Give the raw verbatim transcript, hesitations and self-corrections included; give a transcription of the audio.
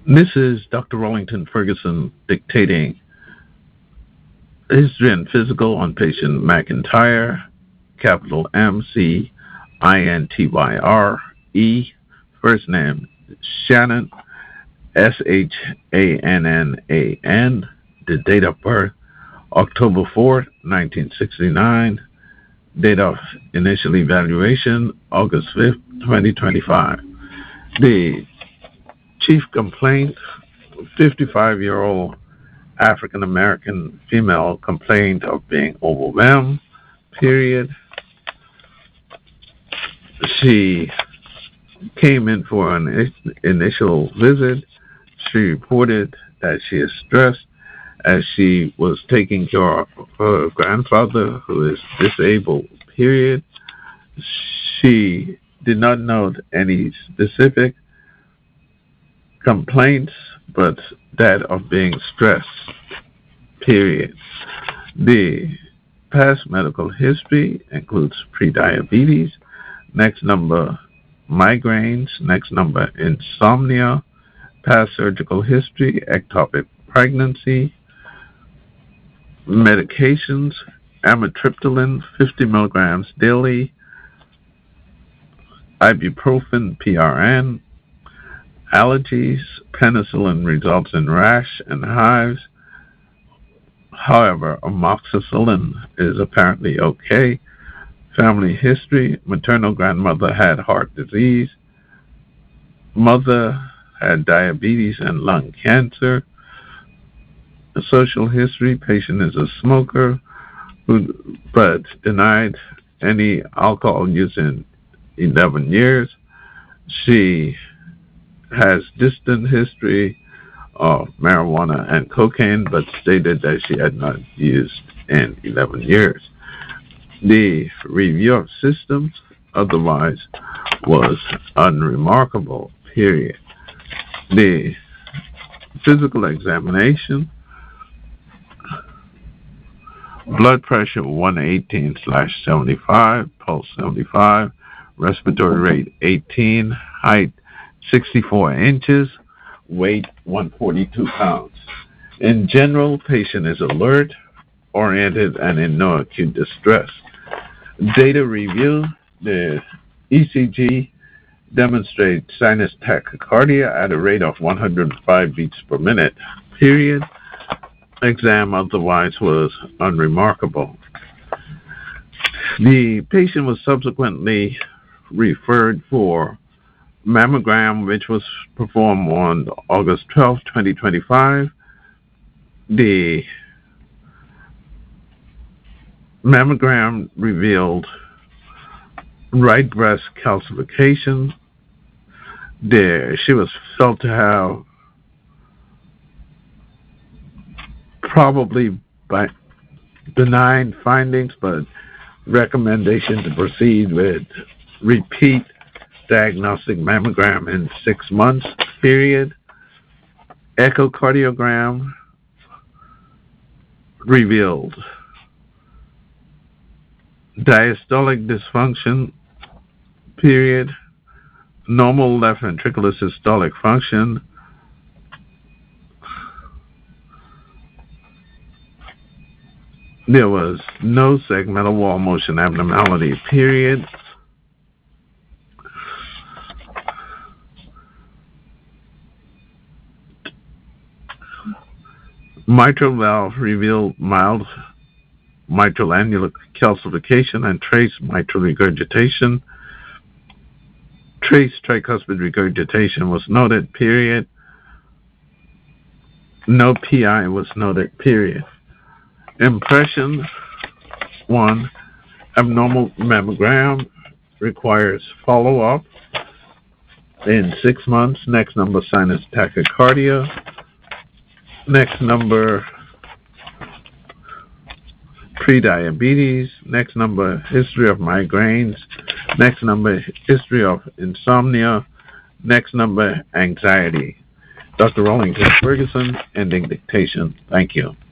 This is Doctor Rollington Ferguson dictating history and physical on patient McIntyre, capital M C I N T Y R E, first name Shannon, S H A N N A N, the date of birth October fourth, nineteen sixty-nine, date of initial evaluation August fifth, twenty twenty-five. The chief complaint, fifty-five-year-old African-American female complained of being overwhelmed, period. She came in for an initial visit. She reported that she is stressed as she was taking care of her grandfather who is disabled, period. She did not note any specific complaints, but that of being stressed, period. The past medical history includes prediabetes, next number migraines, next number insomnia, past surgical history, ectopic pregnancy, medications, amitriptyline fifty milligrams daily, ibuprofen P R N, allergies, penicillin results in rash and hives. However, amoxicillin is apparently okay. Family history, maternal grandmother had heart disease. Mother had diabetes and lung cancer. Social history, patient is a smoker, who, but denied any alcohol use in eleven years. She has distant history of marijuana and cocaine, but stated that she had not used in eleven years. The review of systems otherwise was unremarkable, period. The physical examination, blood pressure one eighteen slash seventy-five, pulse seventy-five, respiratory rate eighteen, height sixty-four inches, weight one hundred forty-two pounds. In general, patient is alert, oriented, and in no acute distress. Data review, the E C G demonstrates sinus tachycardia at a rate of one hundred five beats per minute, period. Exam otherwise was unremarkable. The patient was subsequently referred for mammogram, which was performed on August twelfth, twenty twenty-five. The mammogram revealed right breast calcification. There, she was felt to have probably by benign findings, but recommendation to proceed with repeat diagnostic mammogram in six months, period. Echocardiogram revealed diastolic dysfunction, period. Normal left ventricular systolic function. There was no segmental wall motion abnormality, period. Mitral valve revealed mild mitral annular calcification and trace mitral regurgitation. Trace tricuspid regurgitation was noted, period. No P I was noted, period. Impression, one, abnormal mammogram requires follow-up in six months. Next number, sinus tachycardia. Next number, prediabetes. Next number, history of migraines. Next number, history of insomnia. Next number, anxiety. Doctor Rollington Ferguson, ending dictation. Thank you.